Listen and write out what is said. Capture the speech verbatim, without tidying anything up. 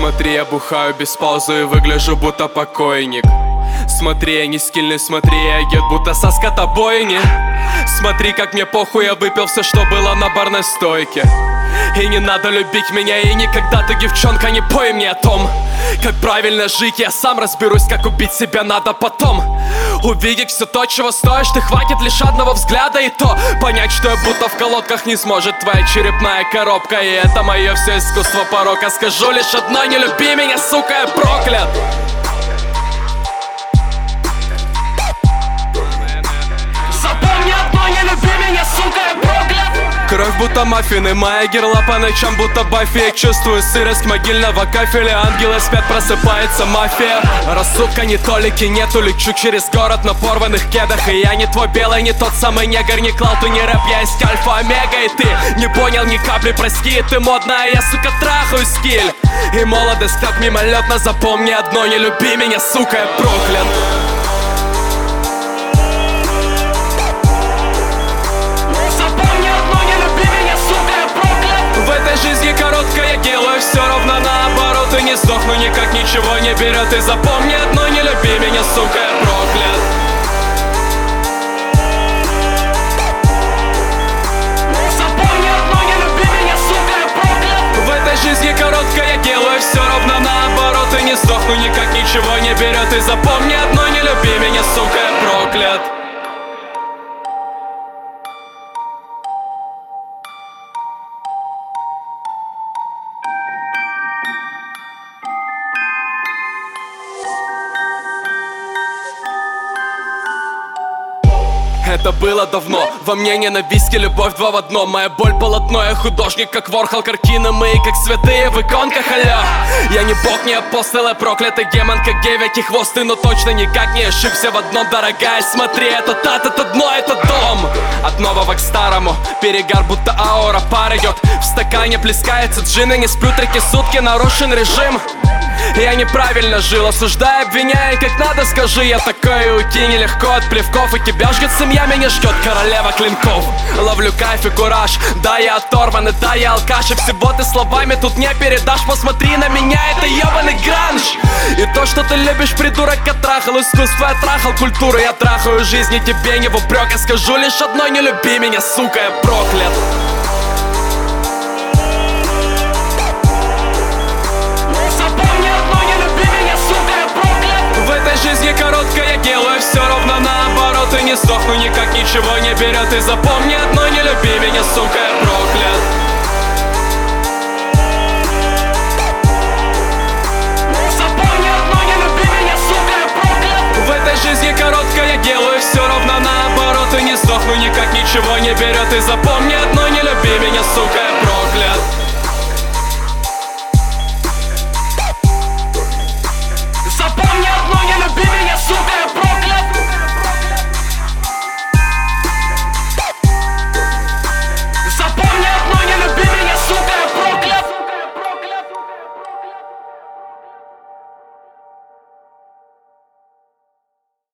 Смотри, я бухаю без паузы и выгляжу будто покойник. Смотри, я не скильный, смотри, я ед будто со скотобойни. Смотри, как мне похуй, я выпил все, что было на барной стойке. И не надо любить меня, и никогда ты, девчонка, не пой мне о том, как правильно жить, я сам разберусь, как убить себя надо потом. Увидеть все то, чего стоишь, ты хватит лишь одного взгляда, и то понять, что я будто в колодках не сможет твоя черепная коробка. И это мое все искусство порока. Скажу лишь одно: не люби меня, сука, я проклят. Запомни одно: не люби меня, сука, я проклят. Кровь будто маффины, моя герла по ночам будто Баффи. Я чувствую сырость могильного кафеля, ангелы спят, просыпается мафия. Рассудка не толики нету, лечу через город на порванных кедах. И я не твой белый, не тот самый негр, не клауд и не рэп, я есть альфа-омега. И ты не понял ни капли, прости, ты модная, я, сука, трахаю скиль. И молодость так мимолетно, запомни одно: не люби меня, сука, я проклят. Жизнь короткая, я делаю все ровно наоборот. И не сдохну никак, ничего не берет. И запомни одно: не люби меня, сука, я проклят. Запомни одно: не люби меня, сука, я проклят. В этой жизни короткая, я делаю все ровно наоборот. И не сдохну никак, ничего не берет. И запомни одно: не люби меня, сука, я проклят. Это было давно, во мне ненависть и любовь два в одном. Моя боль полотно, я художник, как Ворхол, картины мои, как святые в иконках, алло. Я не бог, не апостол, я проклятый демон, как девять и хвосты. Но точно никак не ошибся в одном, дорогая, смотри, это тат, это дно, это дом. От нового к старому, перегар будто аура, пар идет. В стакане плескается джин, и не сплю третьи сутки, нарушен режим. Я неправильно жил, осуждай, обвиняй, как надо скажи. Я такой, уйти нелегко от плевков, и тебя ждет семья, меня ждет королева клинков. Ловлю кайф и кураж, да, я оторван, и да, я алкаш. И всего ты словами тут не передашь, посмотри на меня, это ебаный гранж. И то, что ты любишь, придурок, я трахал искусство, я трахал культуру, я трахаю жизнь, и тебе не в упрек. Я скажу лишь одно: не люби меня, сука, я проклят. Жизнь короткая, я делаю все ровно наоборот. И не сдохну никак, ничего не берет. И запомни одно: не люби меня, сука, я проклят. Запомни одно: не люби меня, сука, я проклят. В этой жизни короткая, я делаю все ровно наоборот. И не сдохну никак, ничего не берет. И запомни одно: не люби меня, сука, я проклят.